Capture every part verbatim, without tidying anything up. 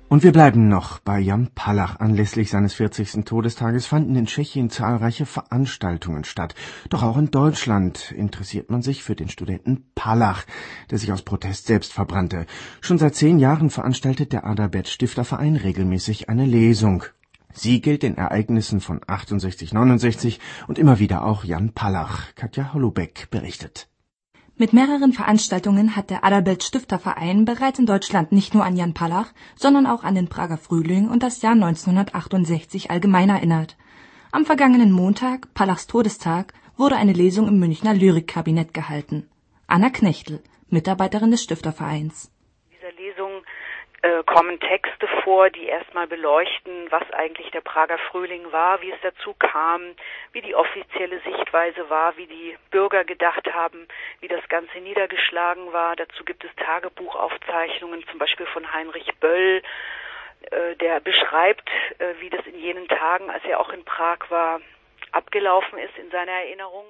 Und wir bleiben noch bei Jan Palach. Anlässlich seines vierzigsten Todestages fanden in Tschechien zahlreiche Veranstaltungen statt. Doch auch in Deutschland interessiert man sich für den Studenten Palach, der sich aus Protest selbst verbrannte. Schon seit zehn Jahren veranstaltet der Adalbert Stifterverein regelmäßig eine Lesung. Sie gilt den Ereignissen von achtundsechzig neunundsechzig und immer wieder auch Jan Palach. Katja Holubeck berichtet. Mit mehreren Veranstaltungen hat der Adalbert Stifterverein bereits in Deutschland nicht nur an Jan Palach, sondern auch an den Prager Frühling und das Jahr neunzehnhundertachtundsechzig allgemein erinnert. Am vergangenen Montag, Palachs Todestag, wurde eine Lesung im Münchner Lyrikkabinett gehalten. Anna Knechtel, Mitarbeiterin des Stiftervereins. In dieser Lesung äh, kommen Texte vor, die erstmal beleuchten, was eigentlich der Prager Frühling war, wie es dazu kam, wie die offizielle Sichtweise war, wie die Bürger gedacht haben, wie das Ganze niedergeschlagen war. Dazu gibt es Tagebuchaufzeichnungen, zum Beispiel von Heinrich Böll, äh, der beschreibt, äh, wie das in jenen Tagen, als er auch in Prag war, abgelaufen ist in seiner Erinnerung.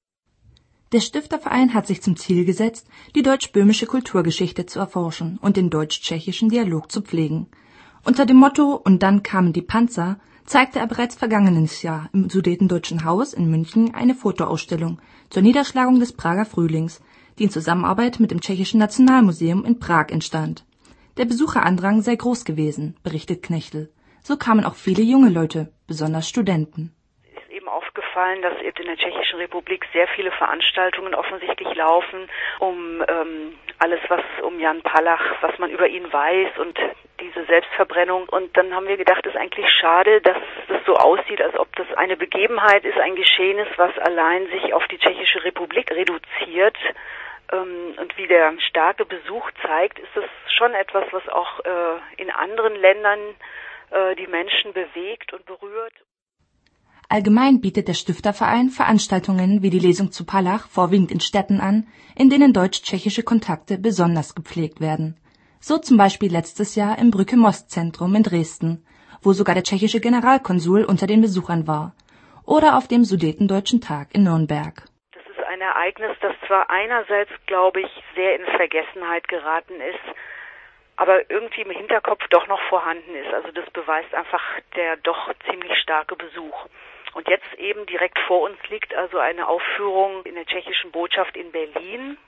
Der Stifterverein hat sich zum Ziel gesetzt, die deutsch-böhmische Kulturgeschichte zu erforschen und den deutsch-tschechischen Dialog zu pflegen. Unter dem Motto »Und dann kamen die Panzer« zeigte er bereits vergangenes Jahr im Sudetendeutschen Haus in München eine Fotoausstellung zur Niederschlagung des Prager Frühlings, die in Zusammenarbeit mit dem Tschechischen Nationalmuseum in Prag entstand. Der Besucherandrang sei groß gewesen, berichtet Knechtel. So kamen auch viele junge Leute, besonders Studenten. Aufgefallen, dass in der Tschechischen Republik sehr viele Veranstaltungen offensichtlich laufen, um ähm, alles, was um Jan Palach, was man über ihn weiß und diese Selbstverbrennung. Und dann haben wir gedacht, es ist eigentlich schade, dass das so aussieht, als ob das eine Begebenheit ist, ein Geschehen ist, was allein sich auf die Tschechische Republik reduziert. Ähm, und wie der starke Besuch zeigt, ist es schon etwas, was auch äh, in anderen Ländern äh, die Menschen bewegt und berührt. Allgemein bietet der Stifterverein Veranstaltungen wie die Lesung zu Palach vorwiegend in Städten an, in denen deutsch-tschechische Kontakte besonders gepflegt werden. So zum Beispiel letztes Jahr im Brücke-Most-Zentrum in Dresden, wo sogar der tschechische Generalkonsul unter den Besuchern war. Oder auf dem Sudetendeutschen Tag in Nürnberg. Das ist ein Ereignis, das zwar einerseits, glaube ich, sehr in Vergessenheit geraten ist, aber irgendwie im Hinterkopf doch noch vorhanden ist. Also das beweist einfach der doch ziemlich starke Besuch. Und jetzt eben direkt vor uns liegt also eine Aufführung in der tschechischen Botschaft in Berlin.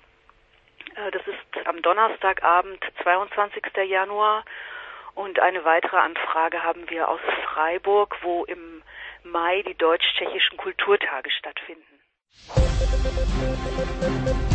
Das ist am Donnerstagabend, zweiundzwanzigsten Januar. Und eine weitere Anfrage haben wir aus Freiburg, wo im Mai die deutsch-tschechischen Kulturtage stattfinden.